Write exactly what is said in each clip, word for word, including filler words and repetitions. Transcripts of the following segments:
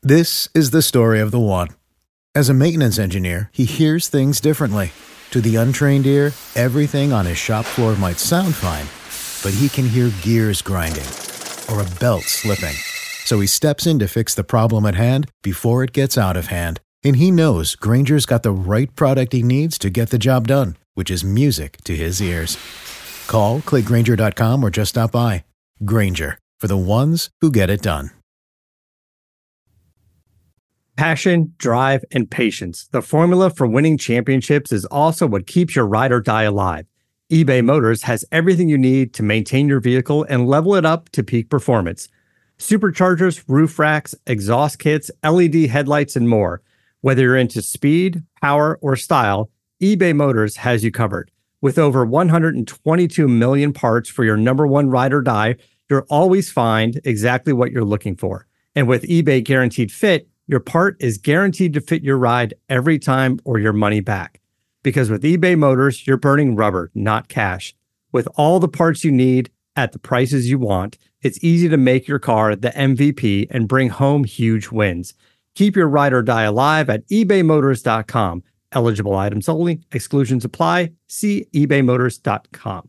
This is the story of the one. As a maintenance engineer, he hears things differently. To the untrained ear, everything on his shop floor might sound fine, but he can hear gears grinding or a belt slipping. So he steps in to fix the problem at hand before it gets out of hand. And he knows Grainger's got the right product he needs to get the job done, which is music to his ears. Call, click Grainger dot com, or just stop by. Grainger, for the ones who get it done. Passion, drive, and patience. The formula for winning championships is also what keeps your ride or die alive. eBay Motors has everything you need to maintain your vehicle and level it up to peak performance. Superchargers, roof racks, exhaust kits, L E D headlights, and more. Whether you're into speed, power, or style, eBay Motors has you covered. With over one hundred twenty-two million parts for your number one ride or die, you'll always find exactly what you're looking for. And with eBay Guaranteed Fit, your part is guaranteed to fit your ride every time or your money back. Because with eBay Motors, you're burning rubber, not cash. With all the parts you need at the prices you want, it's easy to make your car the M V P and bring home huge wins. Keep your ride or die alive at ebay motors dot com. Eligible items only. Exclusions apply. See ebay motors dot com.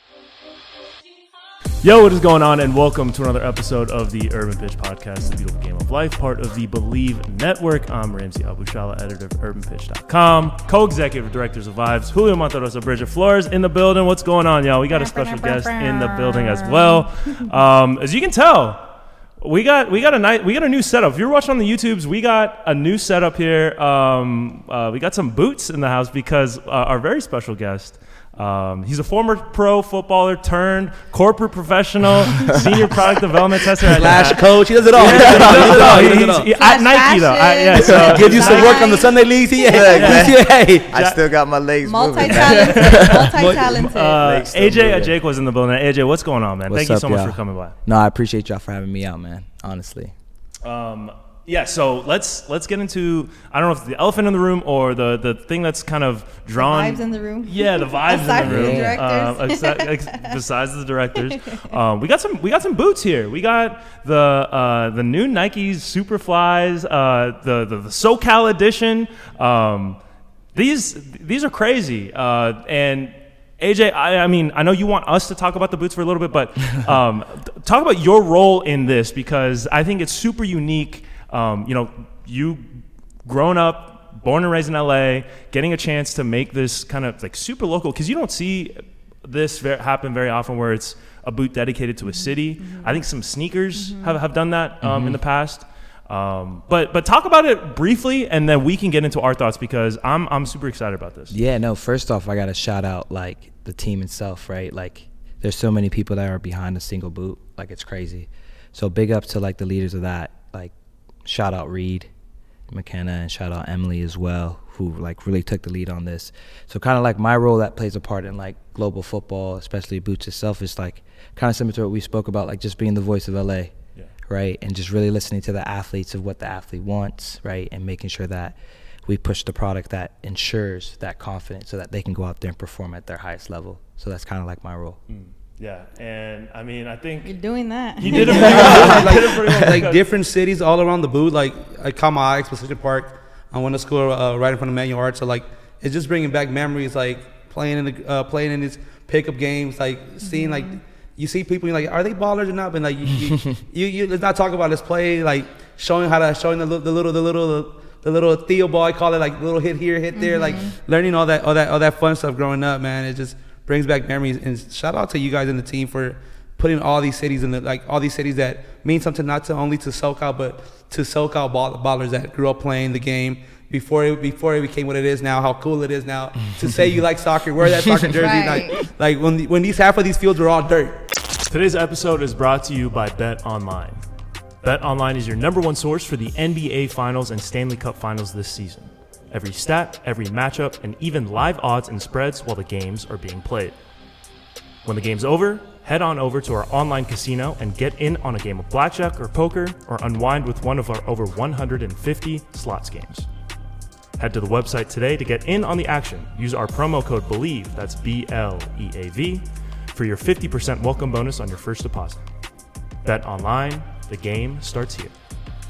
Yo, what is going on? And welcome to another episode of the Urban Pitch Podcast, the beautiful game of life, part of the Believe Network. I'm Ramsey Abushala, editor of urban pitch dot com, co-executive directors of Vibes, Julio Monterosa, Bridget Flores in the building. What's going on, y'all? We got a special guest in the building as well. Um, as you can tell, we got we got a night we got a new setup. If you're watching on the YouTubes, we got a new setup here. Um, uh, we got some boots in the house because uh, our very special guest. Um, he's a former pro footballer turned corporate professional, senior product development tester at Slash coach. He does it all. Yeah, he does it all. He does it all. He does it all. He's, he, at Nike though. I, yeah, so Give you some work on the Sunday leagues. Yeah, Yeah. Hey. I still got my legs Multi-talented. Multi-talented. Uh, A J Ajake was in the building. A J, what's going on, man? What's Thank you up, so much y'all? for coming by. No, I appreciate y'all for having me out, man. Honestly. Um, yeah, so let's let's get into, I don't know if it's the elephant in the room or the, the thing that's kind of drawn. The vibes in the room. Yeah, the vibes Aside in the from room. the directors. Um, ex- ex- besides the directors, um, we got some we got some boots here. We got the uh, the new Nike Superflies, uh, the, the the SoCal edition. Um, these these are crazy, uh, and. A J, I, I mean, I know you want us to talk about the boots for a little bit, but um, talk about your role in this because I think it's super unique. Um, you know, you grown up, born and raised in L A, getting a chance to make this kind of like super local because you don't see this ver- happen very often where it's a boot dedicated to a city. Mm-hmm. I think some sneakers mm-hmm. have, have done that um, mm-hmm. in the past. Um, but but talk about it briefly, and then we can get into our thoughts because I'm I'm super excited about this. Yeah, no, first off, I got to shout out, like, the team itself, right? Like, there's so many people that are behind a single boot. Like, it's crazy. So big up to, like, the leaders of that. Like, shout out Reed, McKenna, and shout out Emily as well, who, like, really took the lead on this. So kind of like my role that plays a part in, like, global football, especially boots itself, is, like, kind of similar to what we spoke about, like, just being the voice of L A. Right, and just really listening to the athletes of what the athlete wants, right, and making sure that we push the product that ensures that confidence so that they can go out there and perform at their highest level. So that's kind of like my role. Mm, yeah, and I mean, I think You're doing that. you did it pretty well. like, did it pretty well like different cities all around the boot. Like I caught my eye, Exposition Park. I went to school uh, right in front of Manual Arts. So like it's just bringing back memories, like playing in the uh, playing in these pickup games, like seeing like. You see people, you're like, are they ballers or not? But like, you, you, you, you, let's not talk about let's play, like showing how to, showing the, the little, the little, the little Theo ball, I call it, like little hit here, hit there, mm-hmm. like learning all that, all that, all that fun stuff growing up, man. It just brings back memories. And shout out to you guys in the team for putting all these cities in the, like all these cities that mean something not to only to SoCal, but to SoCal ball, ballers that grew up playing the game. Before it, before it became what it is now, how cool it is now to say you like soccer, wear that soccer jersey. Right. Like, like when the, when these half of these fields were all dirt. Today's episode is brought to you by BetOnline. BetOnline is your number one source for the N B A Finals and Stanley Cup Finals this season. Every stat, every matchup, and even live odds and spreads while the games are being played. When the game's over, head on over to our online casino and get in on a game of blackjack or poker or unwind with one of our over one hundred fifty slots games. Head to the website today to get in on the action. Use our promo code BELIEVE, that's B L E A V, for your fifty percent welcome bonus on your first deposit. Bet online, the game starts here.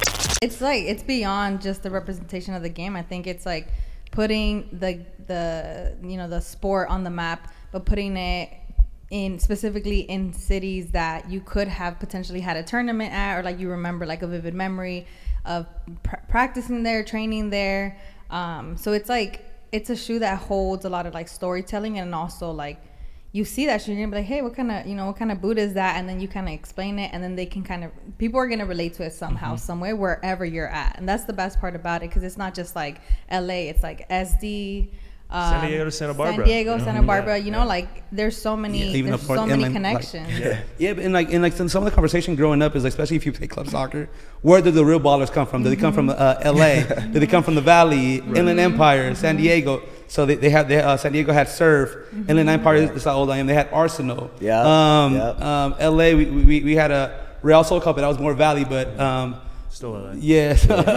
It's like it's beyond just the representation of the game. I think it's like putting the the you know the sport on the map, but putting it in specifically in cities that you could have potentially had a tournament at, or like you remember like a vivid memory of pr- practicing there, training there. Um, so it's like it's a shoe that holds a lot of like storytelling, and also like you see that shoe, you're gonna be like, hey, what kind of you know what kind of boot is that? And then you kind of explain it, and then they can kind of people are gonna relate to it somehow, mm-hmm. some way, wherever you're at. And that's the best part about it, because it's not just like L A, it's like S D. Um, San Diego to Santa Barbara. San Diego, mm-hmm. Santa Barbara. Yeah, you know, yeah. like there's so many, yeah, even there's apart, so many like, connections. Like, yeah, yeah, but in like in like some of the conversation growing up is, especially if you play club soccer, where do the real ballers come from? Do they come from uh, L A? Do they come from the Valley, right. Inland Empire, San Diego? So they, they had they, uh, San Diego had Surf, mm-hmm. Inland Empire yeah. is how old I am. They had Arsenal. Yeah. Um, yep. um, L A we, we we had a Real Soul Cup, but that was more Valley, but. Um, Still L A. Yeah.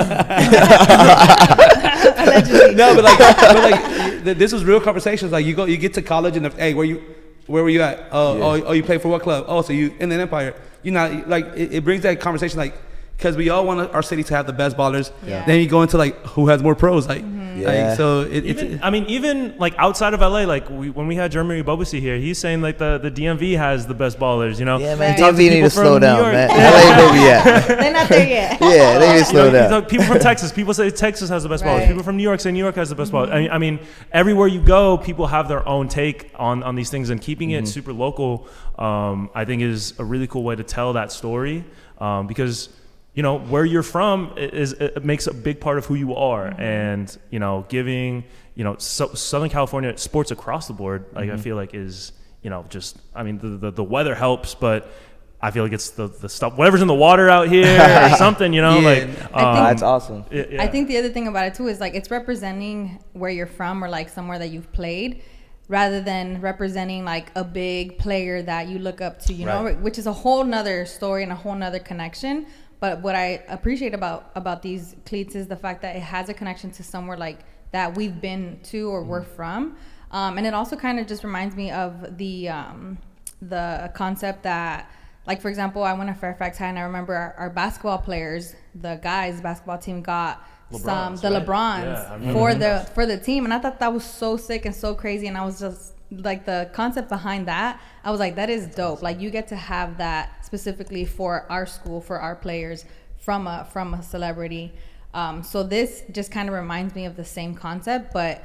Allegedly. No, but like, but like, th- this was real conversations. Like, you go, you get to college, and the, hey, where you, where were you at? Oh, Yeah. oh, oh, you play for what club? Oh, so you in the Empire? You not like it, it brings that conversation, like, because we all want our city to have the best ballers. Yeah. Then you go into like who has more pros, like, Yeah. like so it, it's. Even, I mean, even like outside of L A, like we, when we had Jeremy Bobusi here, he's saying like the, the D M V has the best ballers. You know, Yeah, man. Right. D M V need to People slow from down, New York. man. L A where we at? They're not there yet. Yeah, they need to You slow know, down. you know, people from Texas, people say Texas has the best Right. ballers. People from New York say New York has the best ballers. I mean, I mean, everywhere you go, people have their own take on, on these things, and keeping it super local, um, I think, is a really cool way to tell that story, um, because you know where you're from is it makes a big part of who you are, mm-hmm. and you know giving you know so, Southern California sports across the board, like mm-hmm. I feel like is you know just I mean the, the the weather helps, but I feel like it's the the stuff whatever's in the water out here or something, you know, Yeah. like um, That's awesome. it- yeah. I think the other thing about it too is like it's representing where you're from, or like somewhere that you've played, rather than representing like a big player that you look up to, you know, Right. which is a whole nother story and a whole nother connection. But what I appreciate about about these cleats is the fact that it has a connection to somewhere like that we've been to or we're from, um, and it also kind of just reminds me of the um, the concept that, like for example, I went to Fairfax High, and I remember our, our basketball players, the guys basketball team got some LeBrons, the right? LeBrons Yeah, I remember for that. the for the team, and I thought that was so sick and so crazy, and I was just like the concept behind that, I was like, that is dope. Like you get to have that specifically for our school, for our players, from a from a celebrity. Um, so this just kind of reminds me of the same concept, but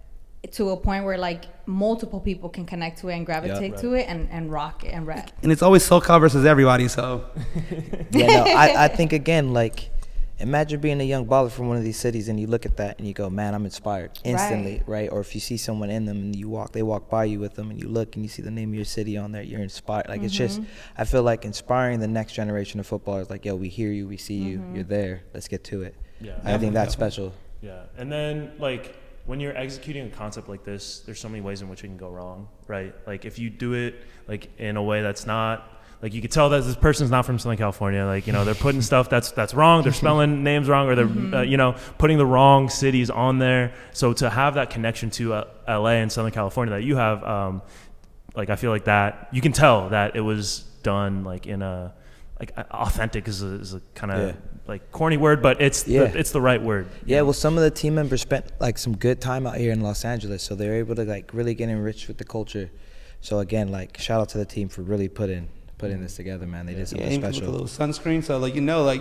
to a point where like multiple people can connect to it and gravitate right. to it and, and rock it and rap. And it's always SoCal versus everybody. So Yeah, no, I, I think again, like, imagine being a young baller from one of these cities and you look at that and you go, man, I'm inspired instantly, right? right? Or if you see someone in them and you walk, they walk by you with them and you look and you see the name of your city on there, you're inspired. Like, mm-hmm. it's just, I feel like inspiring the next generation of footballers, like, yo, we hear you, we see you, mm-hmm. you're there, let's get to it. Yeah. I think that's special. Yeah. And then like when you're executing a concept like this, there's so many ways in which it can go wrong, right? Like if you do it like in a way that's not, like you could tell that this person's not from Southern California. Like, you know, they're putting stuff that's that's wrong. They're spelling names wrong, or they're, mm-hmm. uh, you know, putting the wrong cities on there. So to have that connection to uh, L A and Southern California that you have, um, like I feel like that you can tell that it was done like in a like authentic is a, is a kind of Yeah. like corny word, but it's Yeah. the, it's the right word. Yeah, well, some of the team members spent like some good time out here in Los Angeles, so they're able to like really get enriched with the culture. So again, like shout out to the team for really putting putting this together, man. They did yeah, something even with a special. little sunscreen, so like you know, like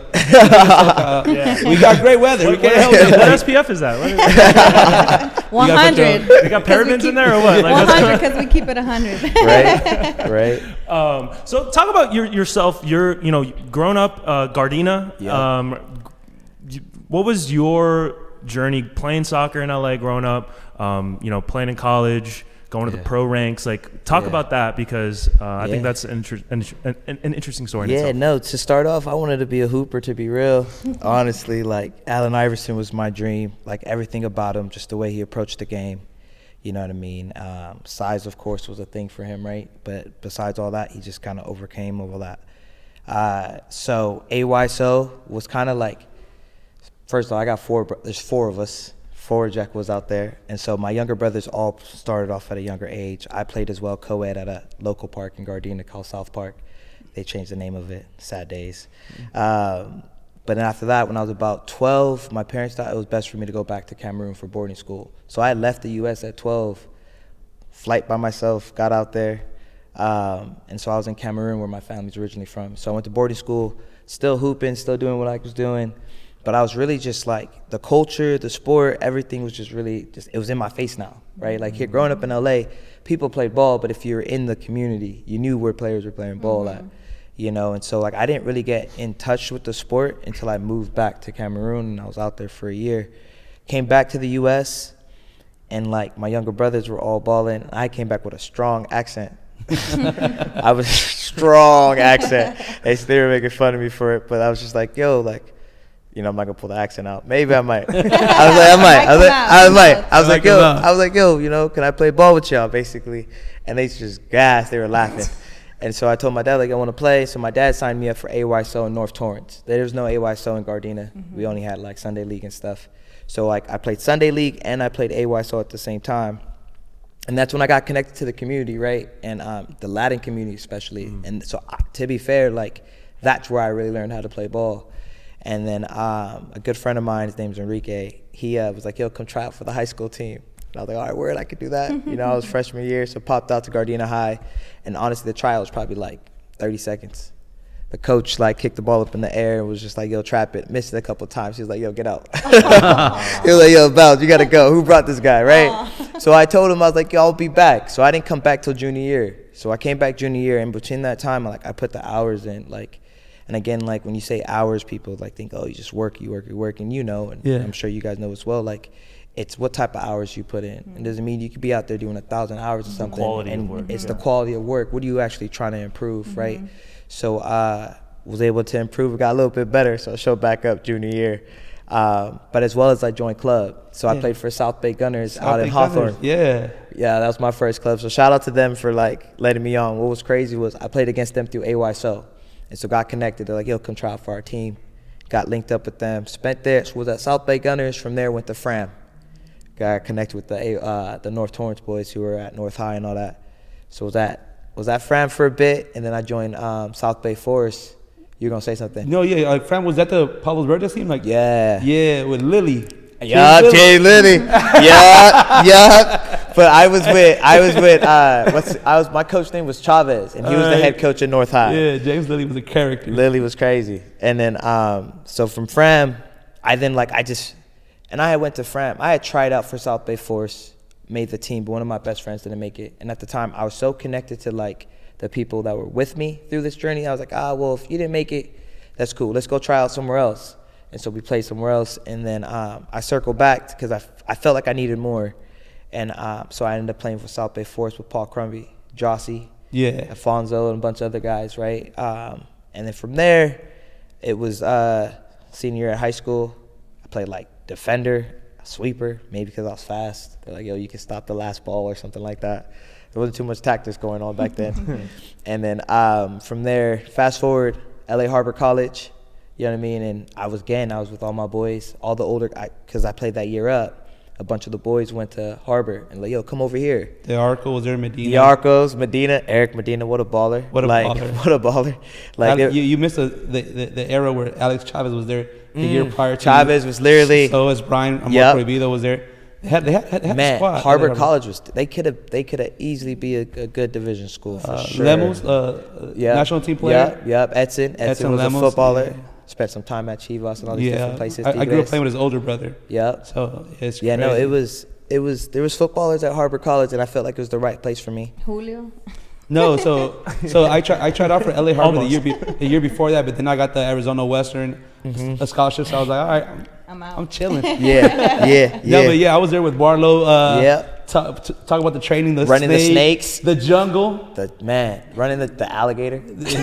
uh, Yeah. we got great weather. What, we can't what, help it. what S P F is that? What is one You hundred. got, you got parabens in there or what? Like, one what's hundred because we keep it one hundred. Right, right. Um, so talk about your, yourself. You're, you know, grown up uh, Gardena. Yeah. Um, you, what was your journey playing soccer in L A growing up? Um, you know, playing in college, going to Yeah. the pro ranks. Like, talk Yeah. about that because uh, I Yeah. think that's an, inter- an, an, an interesting story. In Yeah, itself. no, to start off, I wanted to be a hooper, to be real. Honestly, like, Allen Iverson was my dream. Like, everything about him, just the way he approached the game. You know what I mean? Um, size, of course, was a thing for him, right? But besides all that, he just kind of overcame all that. Uh, so, A Y S O was kind of like, first of all, I got four, bro- there's four of us. Four Jack was out there. And so my younger brothers all started off at a younger age. I played as well co-ed at a local park in Gardena called South Park. They changed the name of it. Sad days. Um, But then after that, when I was about twelve, my parents thought it was best for me to go back to Cameroon for boarding school. So I left the U S at twelve, flight by myself, got out there. Um, and so I was in Cameroon, where my family's originally from. So I went to boarding school, still hooping, still doing what I was doing. But I was really just like, the culture, the sport, everything was just really, just it was in my face now, right? Like here, growing up in L A, people played ball, but if you're in the community, you knew where players were playing ball mm-hmm. at. You know, and so like I didn't really get in touch with the sport until I moved back to Cameroon, and I was out there for a year. Came back to the U S, and like my younger brothers were all balling. I came back with a strong accent. I was strong accent. They still were making fun of me for it, but I was just like, yo, like, you know, I'm not gonna pull the accent out. Maybe I might. I was like, I might. I was like, I might. I was like, yo, I was like, yo, you know, can I play ball with y'all, basically? And they just gassed. They were laughing. And so I told my dad, like, I want to play. So my dad signed me up for A Y S O in North Torrance. There was no A Y S O in Gardena. Mm-hmm. We only had, like, Sunday League and stuff. So, like, I played Sunday League and I played A Y S O at the same time. And that's when I got connected to the community, right? And um, the Latin community especially. Mm-hmm. And so, uh, to be fair, like, that's where I really learned how to play ball. And then um, a good friend of mine, his name's Enrique, he uh, was like, yo, come try out for the high school team. And I was like, all right, word, I could do that. You know, I was freshman year, so popped out to Gardena High. And honestly, the trial was probably like thirty seconds. The coach like kicked the ball up in the air and was just like, yo, trap it. Missed it a couple of times. He was like, yo, get out. He was like, yo, Bounce, you got to go. Who brought this guy, right? Aww. So I told him, I was like, yo, I'll be back. So I didn't come back till junior year. So I came back junior year, and between that time, like I put the hours in, like, and again, like when you say hours, people like think, oh, you just work, you work, you work, and you know, and yeah. I'm sure you guys know as well, like, it's what type of hours you put in. Mm-hmm. It doesn't mean you could be out there doing a thousand hours or something. Quality and of work. It's yeah. the quality of work. What are you actually trying to improve, mm-hmm. right? So uh was able to improve. It got a little bit better, so I showed back up junior year. Um, but as well as I joined club. So yeah. I played for South Bay Gunners South out Bay in Hawthorne. Gunners. Yeah. Yeah, that was my first club. So shout out to them for like letting me on. What was crazy was I played against them through A Y S O. And so got connected. They're like, yo, come try out for our team. Got linked up with them. Spent there, so was at South Bay Gunners. From there went to Fram. Got connected with the uh, the North Torrance boys who were at North High and all that. So was at was at Fram for a bit, and then I joined um, South Bay Forest. You were gonna say something? No, yeah, like Fram was that the Pablo Verde team? Like yeah, yeah, with Lily. Yeah, Jay Lily. yeah, yeah. But I was with I was with uh, what's I was my coach name was Chavez, and he was uh, the head coach at North High. Yeah, James Lily was a character. Lily was crazy, and then um, so from Fram, I then like I just. And I had went to Fram. I had tried out for South Bay Force, made the team, but one of my best friends didn't make it. And at the time, I was so connected to like the people that were with me through this journey. I was like, ah, well, if you didn't make it, that's cool. Let's go try out somewhere else. And so we played somewhere else. And then um, I circled back because I, I felt like I needed more. And um, so I ended up playing for South Bay Force with Paul Crumby, Jossie, yeah, Alfonso, and a bunch of other guys, right? Um, and then from there, it was uh, senior year at high school. I played like defender, sweeper, maybe because I was fast. They're like, yo, you can stop the last ball or something like that. There wasn't too much tactics going on back then. And then um, from there, fast forward, L A Harbor College, you know what I mean? And I was, again, I was with all my boys, all the older, because I, I played that year up. A bunch of the boys went to Harbor and like, yo, come over here. The Arco was there, Medina. The Arcos, Medina, Eric Medina, what a baller. What a like, baller. What a baller. Like Alex, you, you missed a, the, the the era where Alex Chavez was there the mm, year prior to Chavez you. was literally. So was Brian Amor yep. Prohibido was there. They had, they had, had, had Man, a squad. Harbor Harbor College was, they could have they could have easily be a, a good division school for uh, sure. Lemos, uh, yep. national team player. Yep, yep. Edson. Edson, Edson was Lemos, a footballer. Yeah. Spent some time at Chivas and all these yeah. different places. I, I grew up playing with his older brother. Yep. So it's yeah, crazy. no, it was it was there was footballers at Harbor College, and I felt like it was the right place for me. Julio. No, so so I tried I tried out for L A Harbor the year be, the year before that, but then I got the Arizona Western mm-hmm. a scholarship, so I was like, all right, I'm, I'm out. I'm chilling. yeah, yeah, yeah. No, but yeah, I was there with Barlow. Uh, yeah. Talk, t- talk about the training, the running snake, the snakes, the jungle, the man running the, the alligator.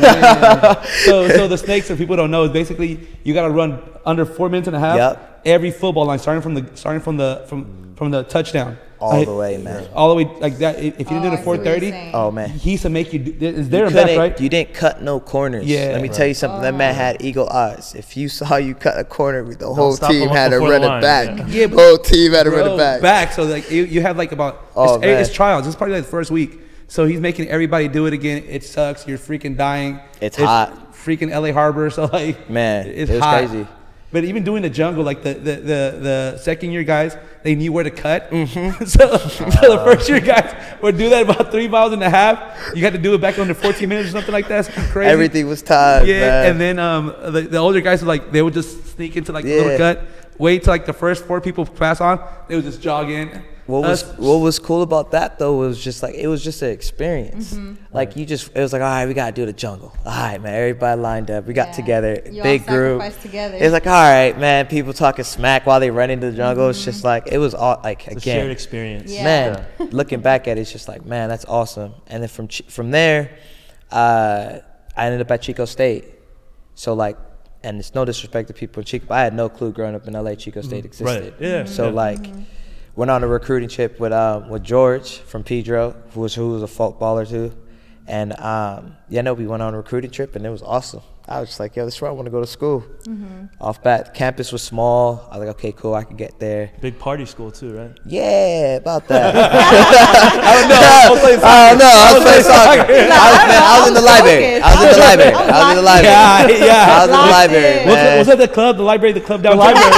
so so the snakes, if people don't know, is basically you got to run under four minutes and a half. Yep. Every football line, starting from the starting from the from from the touchdown. All like, the way, man. All the way like that. If you didn't oh, do it at four thirty, oh man, he used to make you. Do, is there you a back, right? You didn't cut no corners. Yeah. Let me right. tell you something. Oh. That man had eagle eyes. If you saw you cut a corner, the Don't whole team him had to run it back. Yeah. Yeah, the whole team had to bro, run it back. Back. So like you, you have like about Oh, it's, man. it's trials. It's probably like the first week. So he's making everybody do it again. It sucks. You're freaking dying. It's hot. Freaking L A Harbor. So like, Man, it's it was hot. crazy. But even doing the jungle, like the the the, the second year guys, they knew where to cut. Mm-hmm. so, so the first year guys would do that about three miles and a half. You had to do it back under fourteen minutes or something like that. Something crazy. Everything was timed. Yeah, man. and then um the, the older guys were like they would just sneak into like the Yeah. little cut, wait till like the first four people pass on. They would just jog in. What was Us- what was cool about that though was just like it was just an experience. Like you just it was like all right, we gotta do the jungle. All right, man, everybody lined up. We got Yeah. together, You all big group. sacrificed together. It's like all right, man. People talking smack while they run into the jungle. It's just like it was all like It's a shared again, experience. Yeah. man. Looking back at it, it's just like man, that's awesome. And then from Ch- from there, uh, I ended up at Chico State. So like, and it's no disrespect to people in Chico, but I had no clue growing up in L A Chico State existed. Right. Yeah. So Yeah. like, went on a recruiting trip with um, with George from Pedro, who was who was a footballer too, and um, yeah, no, we went on a recruiting trip and it was awesome. I was just like, yo, this is where I want to go to school. Off bat, campus was small. I was like, okay, cool, I can get there. Big party school too, right? Yeah, about that. I don't know. I don't know. I was playing soccer. I was, man, I was in the library. I was in the library. I was in the library. Yeah, yeah. I was in the Locked library, in. Was, man. was that the club, the library, the club down the library?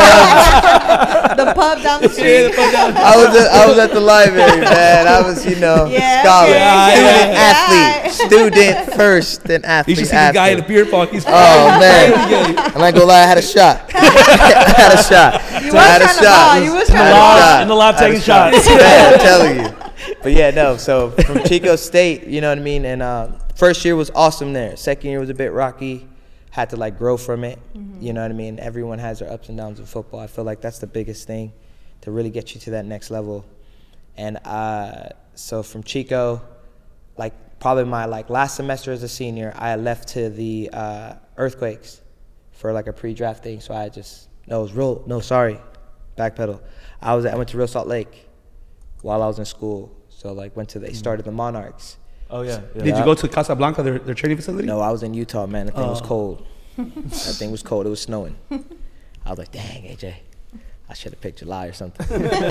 The pub down the street. Yeah, the club down. I was at, I was at the library, man. I was, you know, Yeah, scholar, okay. student, Yeah. athlete, student first, then You athlete. should see the guy in the after. beer pong. He's Oh man, I'm not gonna lie, I had a shot. I had a shot. You I was had a trying to shot. ball. You was I had trying a to shot. In the lab I had a taking shot. shots. Man, I'm telling you. But yeah, no. So from Chico State, you know what I mean. And uh, first year was awesome there. Second year was a bit rocky. Had to like grow from it. You know what I mean. Everyone has their ups and downs in football. I feel like that's the biggest thing to really get you to that next level. And uh, so from Chico, like probably my like last semester as a senior, I had left to the uh, Earthquakes for like a pre-draft thing. So I just no, it was real. No, sorry, backpedal. I was I went to Real Salt Lake while I was in school. So like went to they started the Monarchs. Oh yeah. yeah. Did you go to Casablanca, their, their training facility? No, I was in Utah, man. The thing was Oh. cold. That thing was cold. It was snowing. I was like, dang, A J, I should have picked July or something.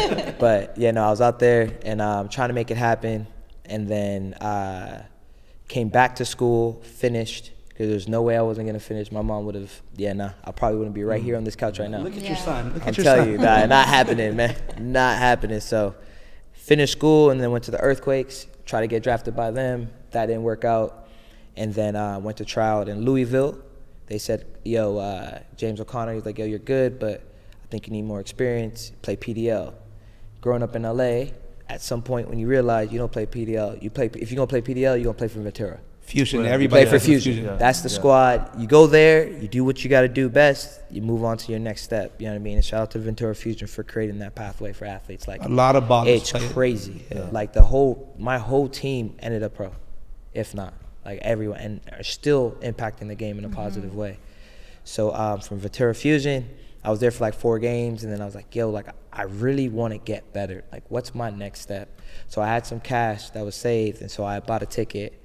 But yeah, no, I was out there and um, trying to make it happen. And then uh, came back to school, finished, because there's no way I wasn't going to finish. My mom would have, yeah, nah, I probably wouldn't be right here on this couch right now. Look at Yeah. your son. Look I'm at your telling son. you, nah, not happening, man. Not happening. So finished school and then went to the Earthquakes, tried to get drafted by them. That didn't work out. And then uh, went to trial out in Louisville. They said, yo, uh, James O'Connor, he's like, yo, you're good, but I think you need more experience. Play P D L. Growing up in L A, at some point when you realize you don't play P D L, you play. If you're going to play P D L, you're going to play for Ventura. Fusion. Well, You Everybody play for has Fusion. Yeah. That's the Yeah. squad. You go there, you do what you got to do best, you move on to your next step. You know what I mean? And shout out to Ventura Fusion for creating that pathway for athletes. Like A lot of ballers it's play it. crazy. Like the whole, my whole team ended up pro, if not like everyone, and are still impacting the game in a positive way. So um, from Ventura Fusion, I was there for like four games, and then I was like, yo, like I really want to get better. Like, what's my next step? So I had some cash that was saved, and so I bought a ticket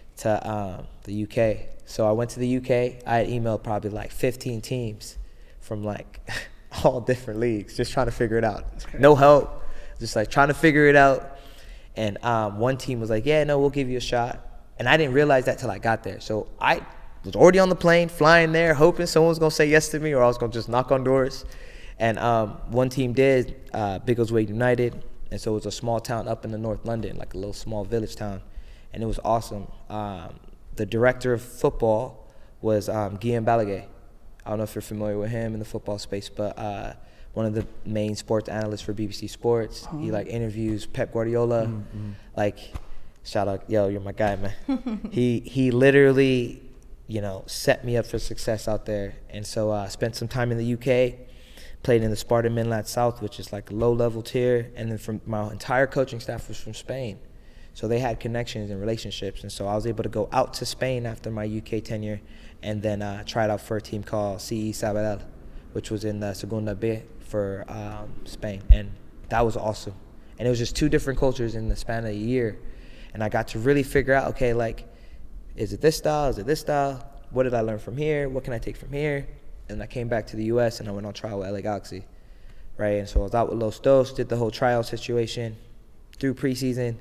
to um, the U K. So I went to the U K. I had emailed probably like fifteen teams from like all different leagues, just trying to figure it out. No help, just like trying to figure it out. And um, one team was like, yeah, no, we'll give you a shot. And I didn't realize that till I got there. So I was already on the plane, flying there, hoping someone was going to say yes to me or I was going to just knock on doors. And um, one team did, uh, Biggleswade United. And so it was a small town up in the North London, like a little small village town. And it was awesome. Um, the director of football was um, Guillaume Balaguer. I don't know if you're familiar with him in the football space, but uh, one of the main sports analysts for B B C Sports. Oh. He like interviews Pep Guardiola. Mm-hmm. Like, shout out, yo, you're my guy, man. he he literally, you know, set me up for success out there. And so I uh, spent some time in the U K, played in the Sparta Minlat South, which is like a low-level tier. And then from my entire coaching staff was from Spain. So they had connections and relationships. And so I was able to go out to Spain after my U K tenure and then uh, tried out for a team called C E Sabadell, which was in the Segunda B for um, Spain. And that was awesome. And it was just two different cultures in the span of a year. And I got to really figure out, okay, like, is it this style? Is it this style? What did I learn from here? What can I take from here? And I came back to the U S and I went on trial with L A Galaxy, right? And so I was out with Los Dos, did the whole trial situation through preseason,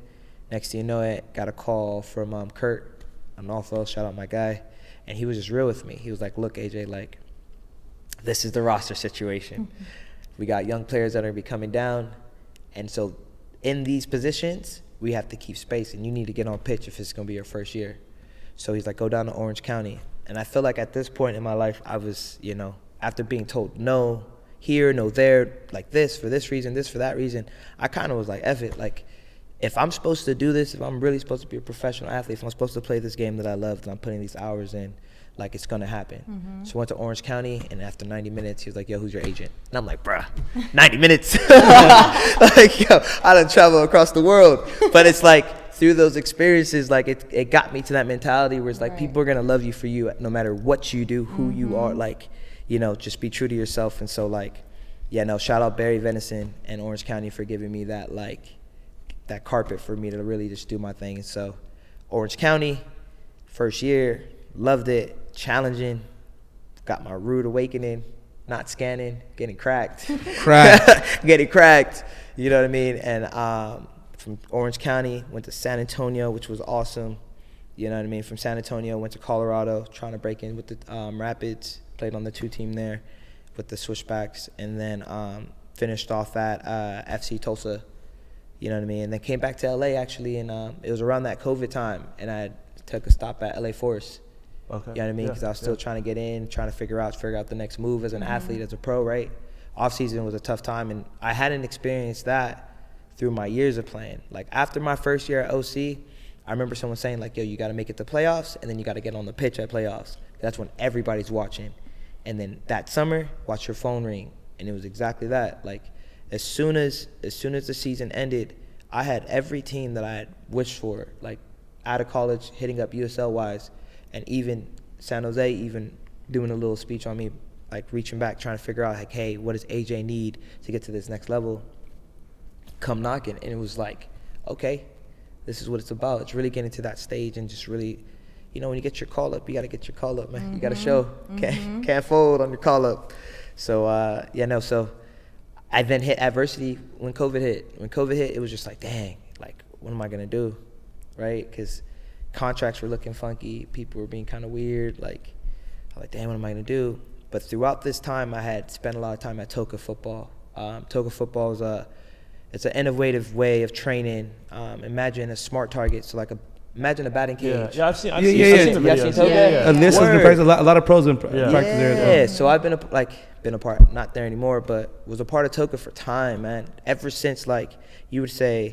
Next thing you know it, got a call from um, Kurt Arnolfo, shout out my guy, and he was just real with me. He was like, look, A J, like, this is the roster situation. Mm-hmm. We got young players that are going to be coming down, and so in these positions, we have to keep space, and you need to get on pitch if it's going to be your first year. So he's like, go down to Orange County. And I feel like at this point in my life, I was, you know, after being told no here, no there, like this, for this reason, this for that reason, I kind of was like, F it. Like, if I'm supposed to do this, if I'm really supposed to be a professional athlete, if I'm supposed to play this game that I love, and I'm putting these hours in, like, it's going to happen. Mm-hmm. So I went to Orange County, and after ninety minutes, he was like, yo, who's your agent? And I'm like, bruh, ninety minutes? Like, yo, I done travel across the world. But it's like, through those experiences, like, it, it got me to that mentality where it's like, right. people are going to love you for you no matter what you do, who mm-hmm. you are. Like, you know, just be true to yourself. And so, like, yeah, no, shout out Barry Venison and Orange County for giving me that, like, that carpet for me to really just do my thing. And so, Orange County, first year, loved it. Challenging, got my rude awakening, not scanning, getting cracked. Cracked. Getting cracked, you know what I mean? And um, from Orange County, went to San Antonio, which was awesome. You know what I mean? From San Antonio, went to Colorado, trying to break in with the um, Rapids, played on the two team there with the Switchbacks, and then um, finished off at uh, F C Tulsa, you know what I mean? And then came back to L A actually, and um, it was around that COVID time, and I took a stop at L A Force. Okay. You know what I mean? Because yeah, I was still yeah. trying to get in, trying to figure out figure out the next move as an mm-hmm. athlete, as a pro, right? Off season was a tough time, and I hadn't experienced that through my years of playing. Like, after my first year at O C, I remember someone saying, like, yo, you got to make it to playoffs, and then you got to get on the pitch at playoffs. That's when everybody's watching. And then that summer, watch your phone ring. And it was exactly that. Like, as soon as as soon as the season ended, I had every team that I had wished for, like, out of college, hitting up U S L-wise, and even San Jose even doing a little speech on me, like, reaching back, trying to figure out, like, hey, what does A J need to get to this next level? Come knocking. And it was like, okay, this is what it's about. It's really getting to that stage and just really, you know, when you get your call up, you got to get your call up, man. Mm-hmm. You got to show. Mm-hmm. Can't, can't fold on your call up. So, uh, yeah, no, so I then hit adversity when COVID hit. When COVID hit, it was just like, dang, like, what am I going to do, right? Because contracts were looking funky. People were being kind of weird. Like, I'm like, damn, what am I going to do? But throughout this time, I had spent a lot of time at Toka football. Um, Toka football is a, it's an innovative way of training. Um, imagine a smart target. So, like, a, imagine a batting cage. Yeah, yeah I've seen, I've yeah, seen, yeah, I've yeah. seen the yeah. videos. Seen Toka? Yeah, yeah. And this has been practiced, a lot, a lot of pros in pr- yeah. practice there. Yeah, so I've been, a, like, been a part, not there anymore, but was a part of Toka for time, man. Ever since, like, you would say,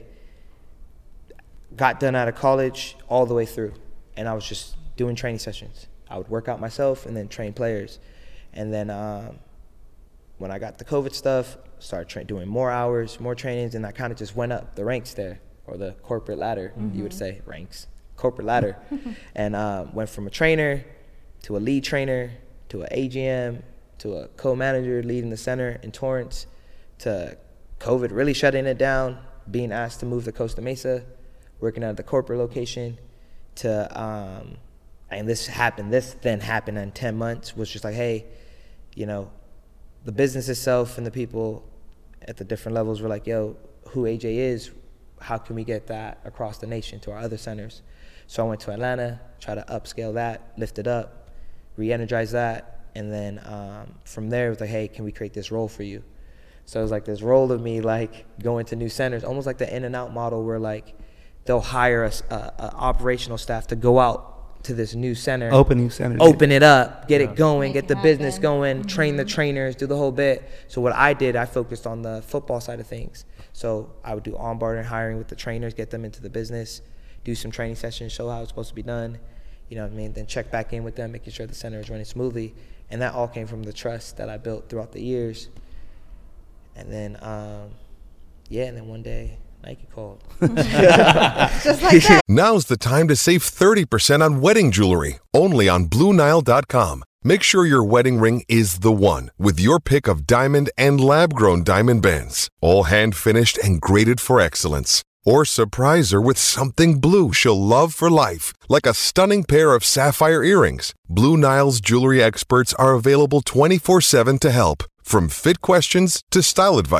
got done out of college all the way through. And I was just doing training sessions. I would work out myself and then train players. And then um, when I got the COVID stuff, started tra- doing more hours, more trainings, and I kind of just went up the ranks there, or the corporate ladder, mm-hmm. you would say, ranks, corporate ladder. And um, went from a trainer to a lead trainer to an A G M to a co-manager leading the center in Torrance to COVID really shutting it down, being asked to move to Costa Mesa, working out at the corporate location. To um, and this happened. This then happened in ten months. Was just like, hey, you know, the business itself and the people at the different levels were like, yo, who A J is, how can we get that across the nation to our other centers? So I went to Atlanta, try to upscale that, lift it up, re-energize that, and then um, from there it was like, hey, can we create this role for you? So it was like this role of me, like, going to new centers, almost like the in and out model where, like, they'll hire us a, a operational staff to go out to this new center, open new center, open it up, get yeah. it going, Make get the happen. business going, Mm-hmm. train the trainers, do the whole bit. So what I did, I focused on the football side of things. So I would do onboarding, hiring with the trainers, get them into the business, do some training sessions, show how it's supposed to be done. You know what I mean? Then check back in with them, making sure the center is running smoothly. And that all came from the trust that I built throughout the years. And then, um, yeah, and then one day, Nike called. Just like that. Now's the time to save thirty percent on wedding jewelry, only on Blue Nile dot com. Make sure your wedding ring is the one with your pick of diamond and lab-grown diamond bands, all hand-finished and graded for excellence. Or surprise her with something blue she'll love for life, like a stunning pair of sapphire earrings. Blue Nile's jewelry experts are available twenty-four seven to help, from fit questions to style advice.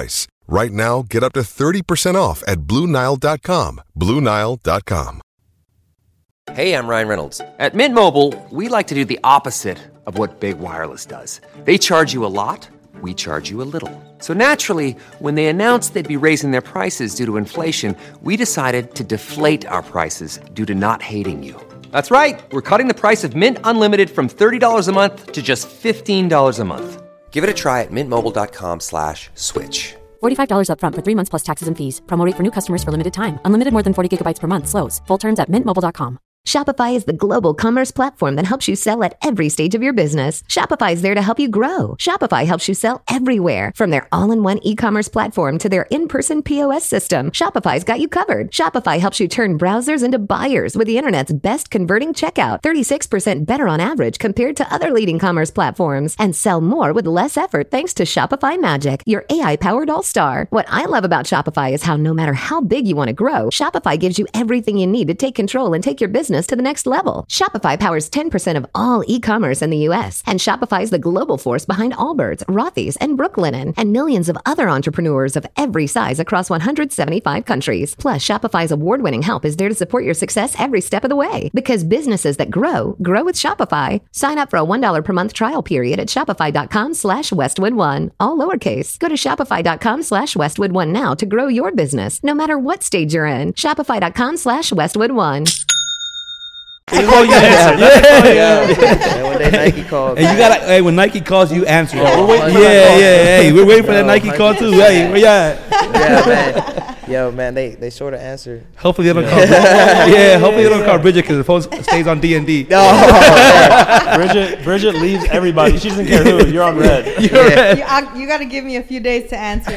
Right now, get up to thirty percent off at Blue Nile dot com. Blue Nile dot com. Hey, I'm Ryan Reynolds. At Mint Mobile, we like to do the opposite of what Big Wireless does. They charge you a lot, we charge you a little. So naturally, when they announced they'd be raising their prices due to inflation, we decided to deflate our prices due to not hating you. That's right. We're cutting the price of Mint Unlimited from thirty dollars a month to just fifteen dollars a month. Give it a try at mintmobile.com slash switch. forty-five dollars up front for three months plus taxes and fees. Promo rate for new customers for limited time. Unlimited more than forty gigabytes per month slows. Full terms at mint mobile dot com. Shopify is the global commerce platform that helps you sell at every stage of your business. Shopify is there to help you grow. Shopify helps you sell everywhere, from their all-in-one e-commerce platform to their in-person P O S system. Shopify's got you covered. Shopify helps you turn browsers into buyers with the internet's best converting checkout, thirty-six percent better on average compared to other leading commerce platforms, and sell more with less effort thanks to Shopify Magic, your A I-powered all-star. What I love about Shopify is how no matter how big you want to grow, Shopify gives you everything you need to take control and take your business to the next level. Shopify powers ten percent of all e-commerce in the U S, and Shopify is the global force behind Allbirds, Rothy's, and Brooklinen, and millions of other entrepreneurs of every size across one hundred seventy-five countries. Plus, Shopify's award-winning help is there to support your success every step of the way, because businesses that grow, grow with Shopify. Sign up for a one dollar per month trial period at shopify.com slash Westwood One, all lowercase. Go to shopify.com slash Westwood One now to grow your business, no matter what stage you're in. Shopify.com slash Westwood One. They call you answer. Yeah, yeah. And when they Nike call, and you gotta, hey, when Nike calls, you answer. Oh, we're waiting, yeah, yeah, hey, we're waiting for that Yo, Nike Nike call too. Hey, where you at? Yeah, man. Yo, man, they they sort of answer. Hopefully they don't call. Yeah, hopefully they don't call Bridget because the phone stays on D and D. Oh, Bridget, Bridget leaves everybody. She doesn't care who. You're on red. You're Yeah. red. You, I, you gotta give me a few days to answer.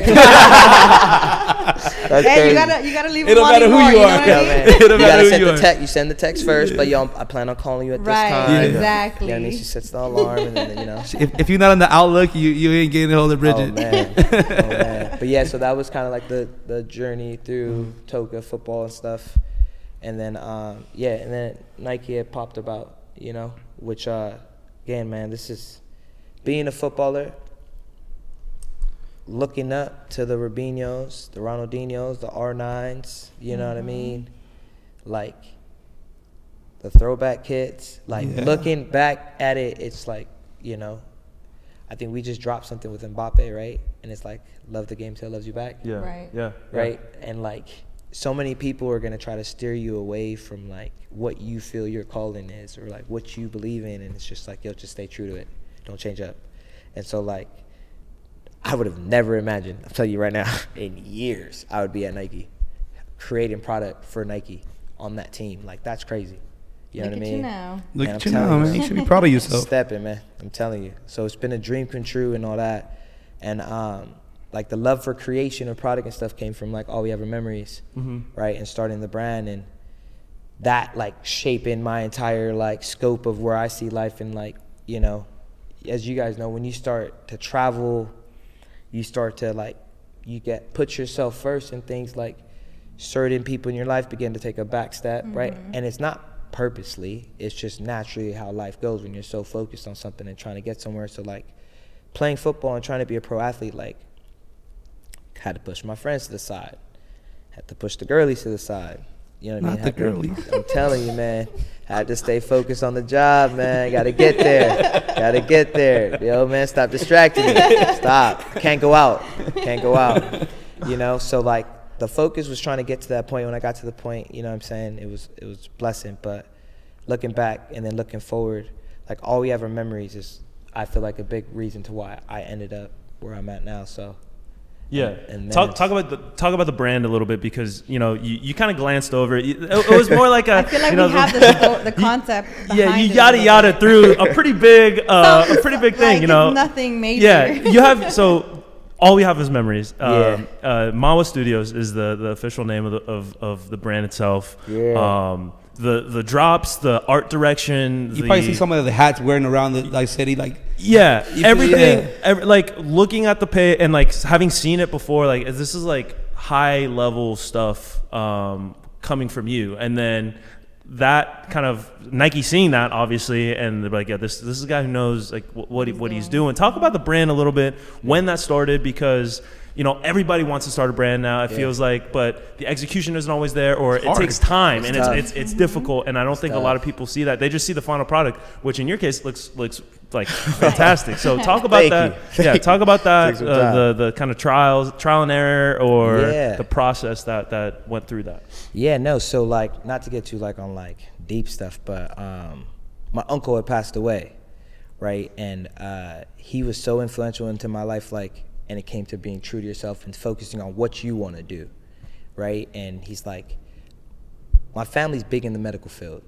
That's Hey, crazy. you gotta you gotta leave It them don't matter wanting who more, you know are. what I Yeah, mean? man. It don't You matter gotta who send you the are. text. You send the text first, but yo, I plan on calling you at this Right, time. Yeah. exactly. Yeah, and then she sets the alarm, and then you know. If, if you're not on the Outlook, you, you ain't getting a hold of Oh Bridget. man. oh man. But yeah, so that was kind of like the the journey through Toka football and stuff, and then um, yeah, and then Nike had popped about, you know, which uh, again, man, this is being a footballer. Looking up to the Robinhos, the Ronaldinhos, the R nines, you know mm-hmm. what I mean? Like, the throwback kids. Like, Yeah. looking back at it, it's like, you know, I think we just dropped something with Mbappe, right? And it's like, love the game till it loves you back. Yeah. Right. Yeah. Right? And, like, so many people are going to try to steer you away from, like, what you feel your calling is or, like, what you believe in. And it's just like, yo, just stay true to it. Don't change up. And so, like, I would have never imagined, I'll tell you right now, in years, I would be at Nike, creating product for Nike on that team. Like, that's crazy. You know Look what I at mean? you now. Look And at I'm you now, telling man. You should be proud of yourself. Stepping, man. I'm telling you. So it's been a dream come true and all that. And, um, like, the love for creation of product and stuff came from, like, All We Ever Memories, Mm-hmm. right? And starting the brand and that, like, shaping my entire, like, scope of where I see life. And, like, you know, as you guys know, when you start to travel, you start to, like, you get put yourself first, and things like certain people in your life begin to take a back step, mm-hmm. right? And it's not purposely, it's just naturally how life goes when you're so focused on something and trying to get somewhere. So, like, playing football and trying to be a pro athlete, like, had to push my friends to the side, had to push the girlies to the side. You know what I mean? Not the Had to- girlies. I'm telling you, man. Had to stay focused on the job, man. Got to get there. Got to get there. Yo, man, stop distracting me. Stop. Can't go out. Can't go out. You know, so, like, the focus was trying to get to that point. When I got to the point, you know what I'm saying, it was it was a blessing. But looking back and then looking forward, like, All We Ever Memories is, I feel like, a big reason to why I ended up where I'm at now. So. Yeah, And talk then talk about the talk about the brand a little bit, because you know you, you kind of glanced over it. It, it was more like a. I feel like you know, we have the, sto- the concept. Yeah, behind you it yada a yada little through a pretty big uh, So, a pretty big like, thing, you know. it's nothing major. Yeah, you have so All We Have Is Memories. Um, Yeah. uh, Mawa Studios is the, the official name of the of, of the brand itself. Yeah. Um, the the drops, the art direction. You the, probably see some of the hats wearing around the like city, like Yeah, You feel- everything. yeah. Every, like looking at the pay and like having seen it before, like this is like high level stuff um, coming from you, and then that kind of Nike seeing that obviously, and they're like, yeah, this this is a guy who knows like what what, he, what he's doing. Talk about the brand a little bit, when that started, because you know, everybody wants to start a brand now. It Yeah. feels like, but the execution isn't always there, or It's it hard. takes time, It's and tough. it's, it's it's difficult. And I don't think tough. a lot of people see that. They just see the final product, which in your case looks looks like fantastic. So talk about Thank that. you. Yeah, talk about that. Takes some Uh, time. the the kind of trials, trial and error, or Yeah. the process that that went through that. Yeah, no. So like, not to get too like on like deep stuff, but um, my uncle had passed away, right? And uh, he was so influential into my life, like, and it came to being true to yourself and focusing on what you want to do, right? And he's like, my family's big in the medical field,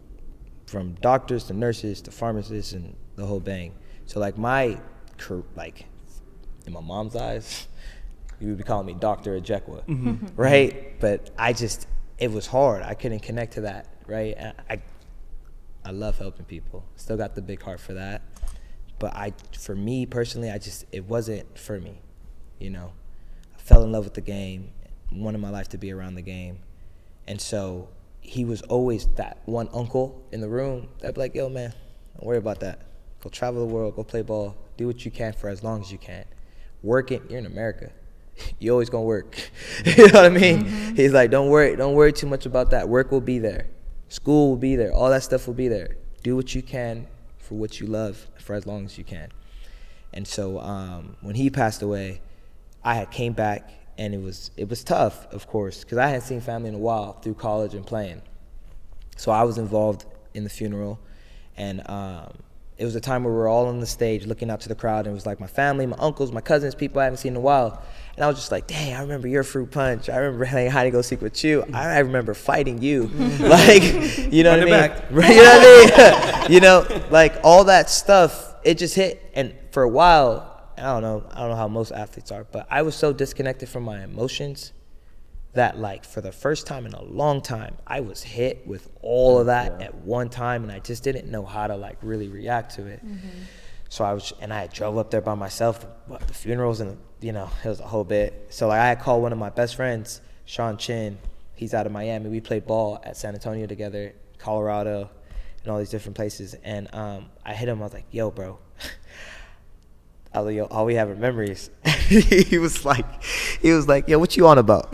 from doctors to nurses to pharmacists and the whole bang. So like my, car- like, in my mom's eyes, you would be calling me Doctor Ejekwa, Mm-hmm. right? But I just, it was hard. I couldn't connect to that, right? And I, I love helping people. Still got the big heart for that. But I, for me personally, I just, it wasn't for me, you know? I fell in love with the game, wanted my life to be around the game. And so he was always that one uncle in the room that'd be like, yo, man, don't worry about that. Go travel the world, go play ball, do what you can for as long as you can. Work it, you're in America. You always gonna work. You know what I mean? Mm-hmm. He's like, don't worry, don't worry too much about that. Work will be there. School will be there. All that stuff will be there. Do what you can for what you love for as long as you can. And so um, when he passed away, I had came back, and it was it was tough, of course, because I hadn't seen family in a while through college and playing. So I was involved in the funeral, and um, it was a time where we were all on the stage looking out to the crowd, and it was like my family, my uncles, my cousins, people I haven't seen in a while. And I was just like, dang, I remember your fruit punch. I remember playing hide and go seek with you. I, I remember fighting you. Like, you know what I mean? Back. You know what I mean? You know, like all that stuff, it just hit. And for a while, I don't know, I don't know how most athletes are, but I was so disconnected from my emotions that like for the first time in a long time, I was hit with all of that yeah. at one time, and I just didn't know how to like really react to it. Mm-hmm. So I was, and I drove up there by myself, the, the funerals, and you know, it was a whole bit. So like I had called one of my best friends, Sean Chin. He's out of Miami. We played ball at San Antonio together, Colorado, and all these different places. And um, I hit him. I was like, "Yo, bro." I was like, "Yo, all we have are memories." he was like, he was like, "Yo, what you on about?"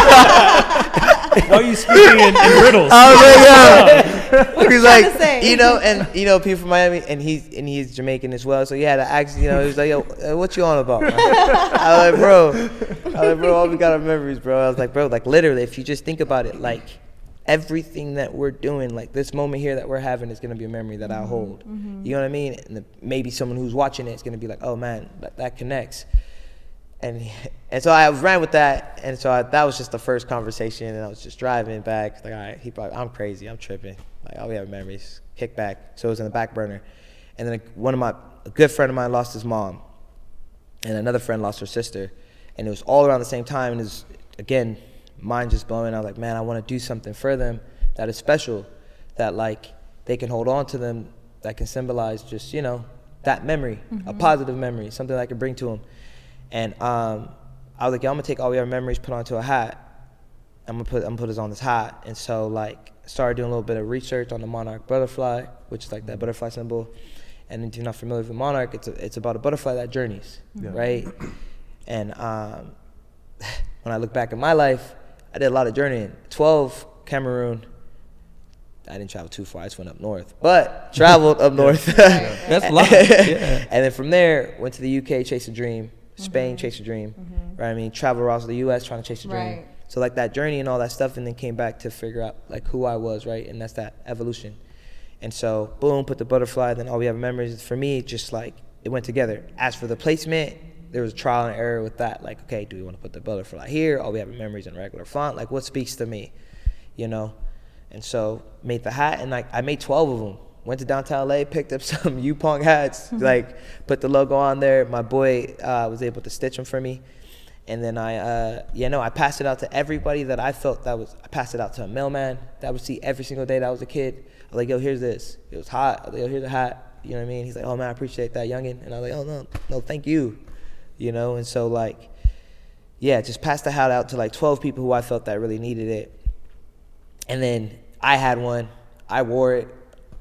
Why are you speaking in, in riddles? I was like, "Yo." He's like, say? you know, and you know, people from Miami, and he's and he's Jamaican as well. So he had to ask, you know, he was like, "Yo, uh, what you on about?" Man? I was like, "Bro," I was like, "Bro, all we got are memories, bro." I was like, "Bro, like literally, if you just think about it, like everything that we're doing, like this moment here that we're having is gonna be a memory that mm-hmm. I'll hold." Mm-hmm. You know what I mean? And the, maybe someone who's watching it is gonna be like, "Oh man, that, that connects." And and so I ran with that, and so I, that was just the first conversation, and I was just driving back. Like, all right, he probably, I'm crazy, I'm tripping. Like, all we have memories, kick back. So it was in the back burner. And then one of my, a good friend of mine lost his mom, and another friend lost her sister, and it was all around the same time. And it was, again, mind just blowing. I was like, man, I want to do something for them that is special, that like they can hold on to them, that can symbolize just, you know, that memory, mm-hmm. a positive memory, something that I can bring to them. And um, I was like, yo, I'm gonna take all your memories, put onto a hat. I'm gonna put I'm gonna put this on this hat. And so like started doing a little bit of research on the monarch butterfly, which is like that butterfly symbol. And if you're not familiar with the monarch, it's a, it's about a butterfly that journeys, yeah. right? And um, when I look back at my life, I did a lot of journeying. twelve, Cameroon. I didn't travel too far. I just went up north, but traveled up north. That's a lot. Yeah. And then from there, went to the U K, chase a dream. Spain, mm-hmm. chase a dream, mm-hmm. right? I mean, travel around the U S trying to chase a dream. Right. So like that journey and all that stuff, and then came back to figure out like who I was, right? And that's that evolution. And so, boom, put the butterfly. Then all we have memories. For me, just like it went together. As for the placement, there was a trial and error with that. Like, okay, do we want to put the butterfly here? All we have memories in regular font. Like, what speaks to me, you know? And so made the hat, and like I made twelve of them. Went to downtown L A, picked up some U-Pong hats, like put the logo on there. My boy uh, was able to stitch them for me. And then I, uh, yeah, no, I passed it out to everybody that I felt that was, I passed it out to a mailman that I would see every single day that I was a kid. I was like, yo, here's this. It was hot. I was like, yo, here's a hat. You know what I mean? He's like, oh man, I appreciate that, youngin'. And I was like, oh no, no, thank you. You know, and so like, yeah, just passed the hat out to like twelve people who I felt that really needed it. And then I had one, I wore it.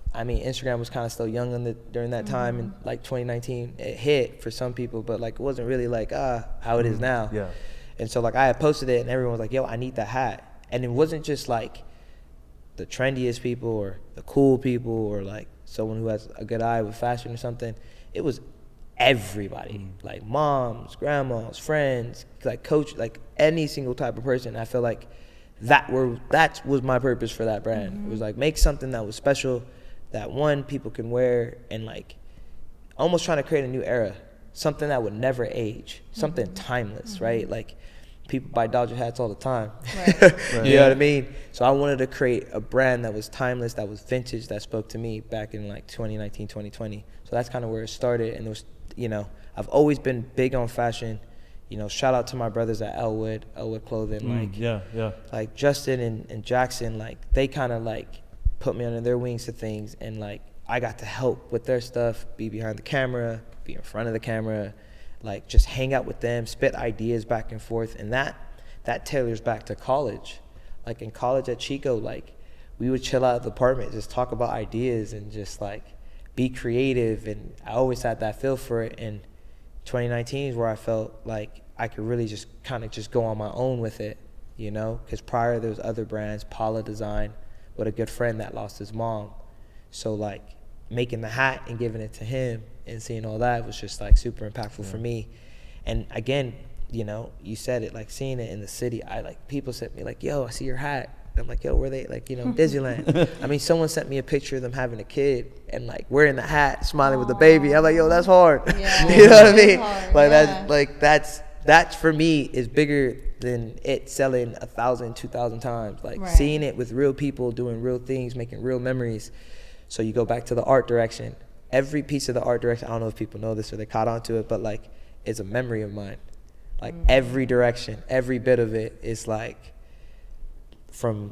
I mean, Instagram was kind of still young in the, during that time, Mhm. and like twenty nineteen, it hit for some people, but like it wasn't really like ah how it is now. Yeah. And so like I had posted it, and everyone was like, "Yo, I need that hat," and it wasn't just like the trendiest people or the cool people or like someone who has a good eye with fashion or something. It was everybody, mm. like moms, grandmas, friends, like coach, like any single type of person. I feel like that were that was my purpose for that brand. Mm-hmm. It was like make something that was special, that one people can wear, and like almost trying to create a new era, something that would never age, something mm-hmm. timeless, mm-hmm. right? Like people buy Dodger hats all the time. Right. Right. You know what I mean? So I wanted to create a brand that was timeless, that was vintage, that spoke to me back in like twenty nineteen, twenty twenty. So that's kind of where it started. And it was, you know, I've always been big on fashion. You know, shout out to my brothers at Elwood, Elwood Clothing. Mm, like, yeah, yeah. Like Justin and, and Jackson, like they kind of like put me under their wings to things, and like I got to help with their stuff, be behind the camera, be in front of the camera, like just hang out with them, spit ideas back and forth. And that that tailors back to college. Like in college at Chico, like we would chill out at the apartment, just talk about ideas and just like be creative. And I always had that feel for it. And twenty nineteen is where I felt like I could really just kind of just go on my own with it, you know, because prior there was other brands, Paula Design, with a good friend that lost his mom. So like making the hat and giving it to him and seeing all that was just like super impactful yeah. for me. And again, you know, you said it, like seeing it in the city, I like people sent me like, yo, I see your hat. And I'm like, yo, where they, like, you know, Disneyland. I mean, someone sent me a picture of them having a kid and like wearing the hat, smiling Aww. With the baby. I'm like, yo, that's hard. Yeah. You know what I mean? Hard. Like yeah. that's like that's that for me is bigger than it selling a thousand, two thousand times. Like right. seeing it with real people doing real things, making real memories. So you go back to the art direction. Every piece of the art direction, I don't know if people know this or they caught on to it, but like it's a memory of mine. Like mm. every direction, every bit of it is like from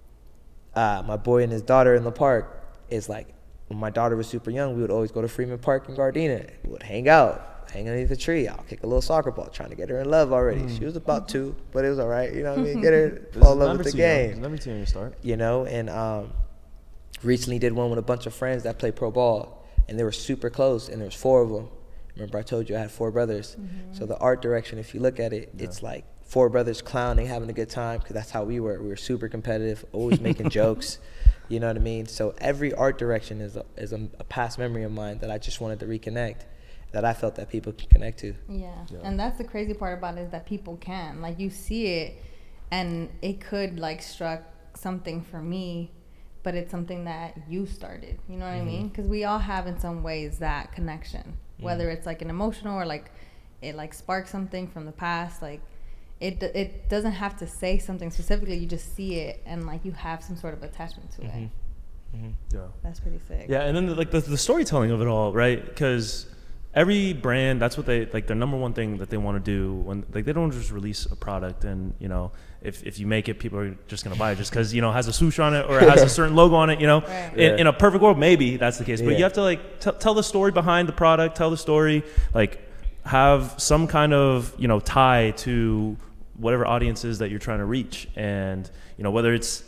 uh, my boy and his daughter in the park is like when my daughter was super young, we would always go to Freeman Park in Gardena. We would hang out, hang underneath the tree. I'll kick a little soccer ball, trying to get her in love already. Mm. She was about two, but it was all right. You know what I mean? Get her fall in love with the game. Young. Never too young to start. You know, and um, recently did one with a bunch of friends that play pro ball, and they were super close, and there was four of them. Remember I told you I had four brothers. Mm-hmm. So the art direction, if you look at it, yeah. it's like four brothers clowning, having a good time, because that's how we were. We were super competitive, always making jokes. You know what I mean? So every art direction is a, is a, a past memory of mine that I just wanted to reconnect, that I felt that people can connect to. Yeah. yeah. And that's the crazy part about it, is that people can. Like, you see it, and it could, like, struck something for me, but it's something that you started. You know what mm-hmm. I mean? Because we all have, in some ways, that connection. Whether it's like an emotional or like it like sparks something from the past, like it it doesn't have to say something specifically. You just see it and like you have some sort of attachment to mm-hmm. it. Mm-hmm. Yeah, that's pretty sick. Yeah, and then the, like the, the storytelling of it all, right? Because every brand, that's what they like. Their number one thing that they want to do when like they don't just release a product and you know if if you make it, people are just gonna buy it just because you know it has a swoosh on it or it has a certain logo on it. You know, right. in, yeah. in a perfect world, maybe that's the case, but yeah. you have to like t- tell the story behind the product, tell the story, like have some kind of you know tie to whatever audiences that you're trying to reach, and you know whether it's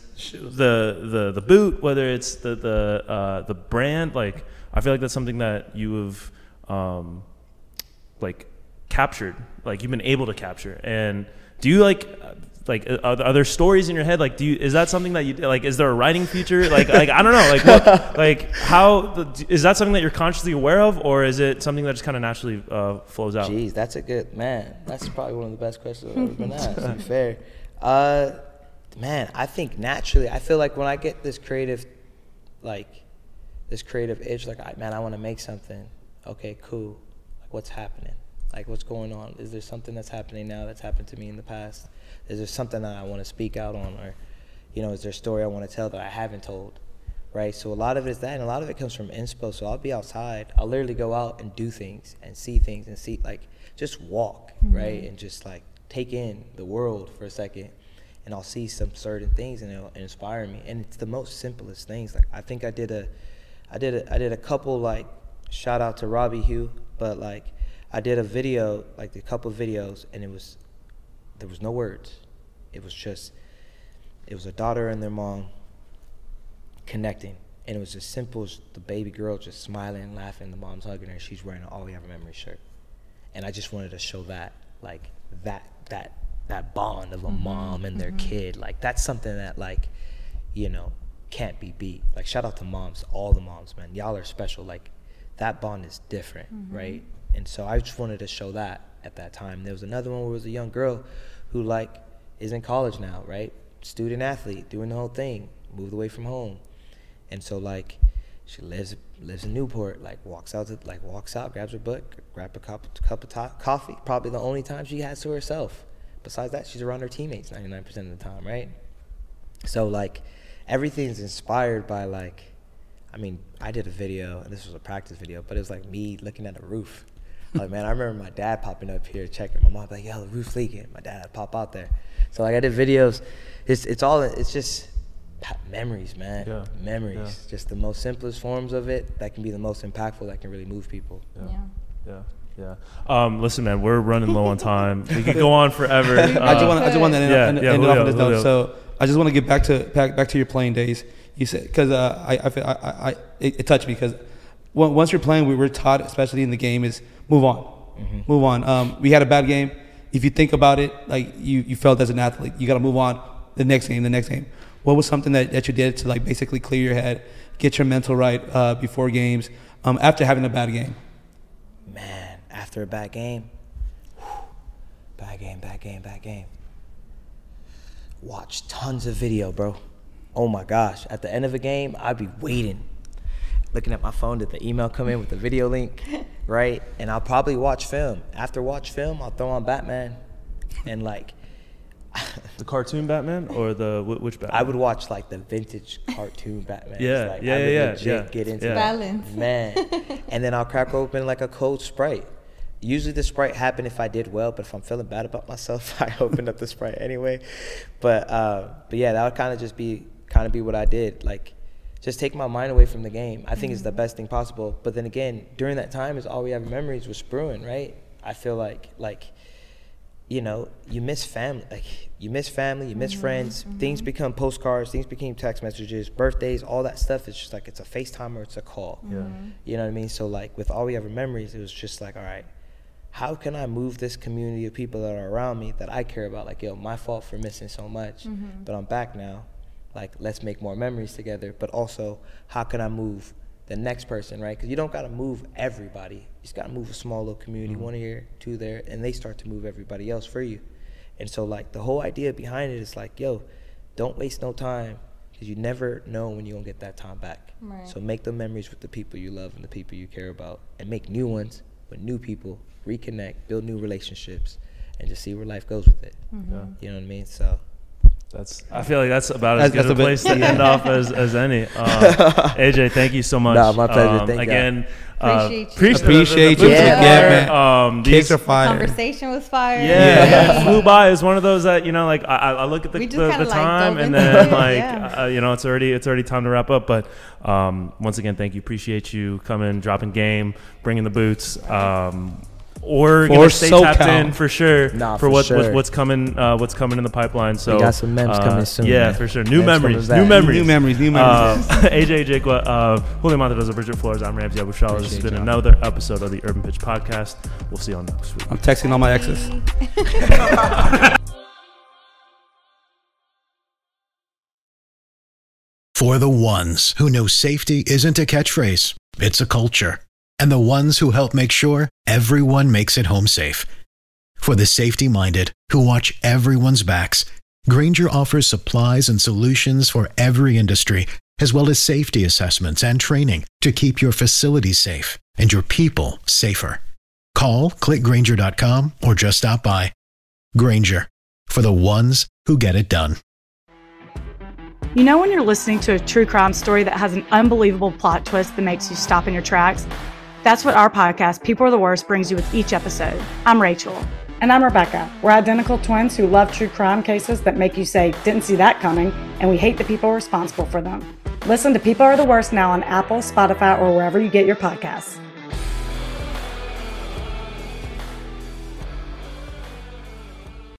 the the the boot, whether it's the the uh, the brand. Like I feel like that's something that you have um, like captured, like you've been able to capture. And do you like like are, are there stories in your head? Like do you is that something that you like? Is there a writing feature? Like like I don't know. Like what, like how is that something that you're consciously aware of, or is it something that just kind of naturally uh, flows out? Jeez, that's a good man. That's probably one of the best questions I've ever been asked. To be fair, uh, man, I think naturally. I feel like when I get this creative, like this creative itch, like I, man, I want to make something. Okay, cool. Like what's happening? Like what's going on? Is there something that's happening now that's happened to me in the past? Is there something that I want to speak out on, or, you know, is there a story I want to tell that I haven't told, right? So a lot of it is that, and a lot of it comes from inspo. So I'll be outside. I'll literally go out and do things and see things and see, like, just walk, mm-hmm. right? And just, like, take in the world for a second. And I'll see some certain things and it'll inspire me. And it's the most simplest things. Like, I think I did a, I did a, I did a couple, like, shout out to Robbie Hugh, but, like, I did a video, like, a couple videos, and it was, there was no words. It was just, it was a daughter and their mom connecting And it was as simple as the baby girl just smiling and laughing, the mom's hugging her, she's wearing an All We Have a Memory shirt. And I just wanted to show that, like, that that that bond of a mm-hmm. mom and their mm-hmm. kid. Like, that's something that, like, you know, can't be beat. Like, shout out to moms, all the moms, man. Y'all are special. Like, that bond is different, mm-hmm. right? And so I just wanted to show that at that time. There was another one where it was a young girl who, like, is in college now, right? Student athlete, doing the whole thing, moved away from home. And so, like, she lives lives in Newport, like, walks out, to, like, walks out, grabs her book, grabs a cup, cup of to- coffee, probably the only time she has to herself. Besides that, she's around her teammates ninety-nine percent of the time, right? So, like, everything's inspired by, like, I mean, I did a video, and this was a practice video, but it was, like, me looking at a roof. Like, man, I remember my dad popping up here, checking. My mom like, yo, the roof's leaking. My dad would pop out there. So, like, I did videos. It's it's all, it's just memories, man. Yeah. Memories. Yeah. Just the most simplest forms of it that can be the most impactful, that can really move people. Yeah. Yeah. Yeah. yeah. Um, listen, man, we're running low on time. We could go on forever. Uh, I just want I just want to end, yeah, end, yeah, end Julio, it off on this note. So I just want to get back to back back to your playing days. You said, because uh, I I, feel, I I it, it touched me, because once you're playing, we were taught, especially in the game, is move on, mm-hmm. move on. Um, we had a bad game. If you think about it, like you you felt as an athlete, you got to move on. The next game, the next game. What was something that, that you did to, like, basically clear your head, get your mental right uh, before games, um, after having a bad game? Man, after a bad game, whew, bad game, bad game, bad game. Watch tons of video, bro. Oh my gosh. At the end of a game, I'd be waiting, looking at my phone, did the email come in with the video link, right? And I'll probably watch film. After watch film, I'll throw on Batman and, like, the cartoon Batman or the which Batman? I would watch, like, the vintage cartoon Batman. Yeah, like, yeah, I would yeah, legit yeah. Get into yeah. Balance, man. And then I'll crack open, like, a cold Sprite. Usually the Sprite happen if I did well, but if I'm feeling bad about myself, I open up the Sprite anyway. But uh, but yeah, that would kind of just be kind of be what I did. Like, just take my mind away from the game. I think mm-hmm. it's the best thing possible. But then again, during that time, is All We Have Memories was brewing, right? I feel like like. You know, you miss family, like you miss family, you miss mm-hmm, friends. Mm-hmm. Things become postcards, things became text messages, birthdays, all that stuff. It's just like, it's a FaceTime or it's a call. Yeah. You know what I mean? So, like, with All We Have Memories, it was just like, all right, how can I move this community of people that are around me that I care about? Like, yo, my fault for missing so much, mm-hmm. but I'm back now. Like, let's make more memories together. But also, how can I move the next person, right? Because you don't got to move everybody. You just got to move a small little community, mm-hmm. one here, two there, and they start to move everybody else for you. And so, like, the whole idea behind it is like, yo, don't waste no time, because you never know when you're going to get that time back. Right. So make the memories with the people you love and the people you care about, and make new ones with new people, reconnect, build new relationships, and just see where life goes with it. Mm-hmm. Yeah. You know what I mean? So That's. I feel like that's about as That's- good a that's a place bit- to end off as, as any. Um, A J, thank you so much. Nah, my pleasure. Um, Thank again, uh, Appreciate you. appreciate, Appreciate the, the, you. the Yeah, fire. man. Um, Kicks these, are fire. Conversation was fire. yeah, Yeah. it flew by. It's one of those that, you know, like I, I look at the, We just the, kinda, the like, time dove and into then it, like yeah. uh, you know, it's already it's already time to wrap up. But um, once again, thank you. Appreciate you coming, dropping game, bringing the boots. Um, Or For gonna stay tapped SoCal. in for sure Nah, for for what, sure. what what's coming uh, what's coming in the pipeline. So We got some memes uh, coming soon, Yeah, man. for sure. New Memes memories, coming new back. memories, New memories, new memories. Uh, A J Jaquia, uh, Julio Montedosa, Bridget Flores. I'm Ramsey Abushala. This has been another episode of the Urban Pitch Podcast. We'll see you on next week. I'm texting all my exes. For the ones who know safety isn't a catchphrase, it's a culture. And the ones who help make sure everyone makes it home safe. For the safety-minded who watch everyone's backs, Grainger offers supplies and solutions for every industry, as well as safety assessments and training to keep your facilities safe and your people safer. Call, click Grainger dot com, or just stop by. Grainger, for the ones who get it done. You know when you're listening to a true crime story that has an unbelievable plot twist that makes you stop in your tracks? That's what our podcast, People Are the Worst, brings you with each episode. I'm Rachel. And I'm Rebecca. We're identical twins who love true crime cases that make you say, didn't see that coming, and we hate the people responsible for them. Listen to People Are the Worst now on Apple, Spotify, or wherever you get your podcasts.